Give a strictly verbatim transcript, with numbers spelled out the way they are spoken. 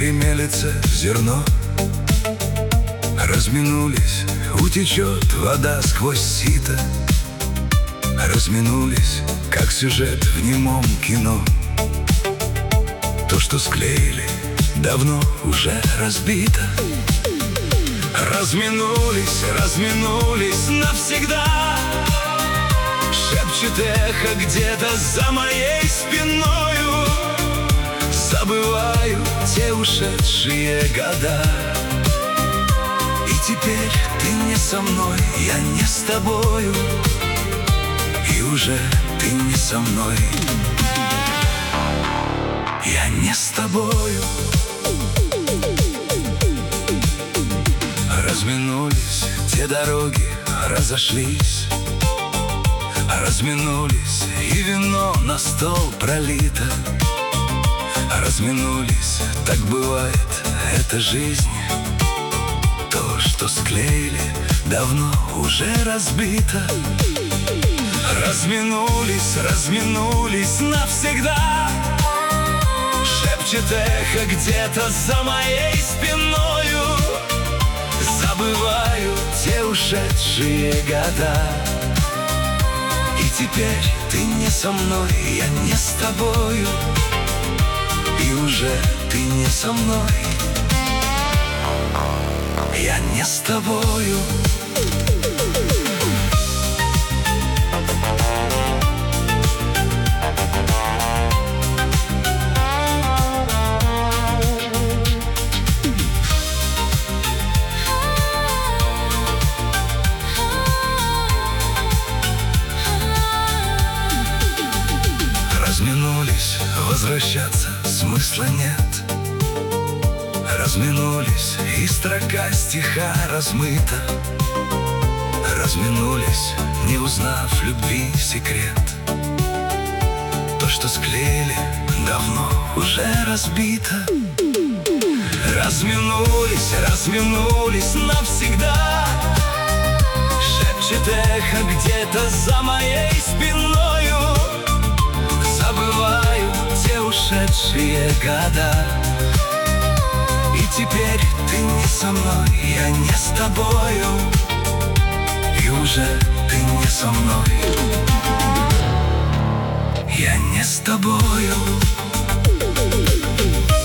перемелется зерно. Разминулись, утечет вода сквозь сито. Разминулись, как сюжет в немом кино. То, что склеили, давно уже разбито. Разминулись, разминулись навсегда. Шепчет эхо где-то за моей спиною. Забываю те ушедшие года. И теперь ты не со мной, я не с тобою. И уже ты не со мной, я не с тобою. Разминулись те дороги, разошлись. Разминулись, и вино на стол пролито. Разминулись, так бывает, это жизнь. То, что склеили, давно уже разбито. Разминулись, разминулись навсегда. Шепчет эхо где-то за моей спиною. Забываю те ушедшие года. И теперь ты не со мной, я не с тобою. И уже ты не со мной, я не с тобою. Разминулись, возвращаться смысла нет. Разминулись, и строка стиха размыта. Разминулись, не узнав любви секрет. То, что склеили, давно уже разбито. Разминулись, разминулись навсегда. Шепчет эхо где-то за моей спиною. Забываю те ушедшие года. И теперь ты не со мной, я не с тобою. И уже ты не со мной, я не с тобою.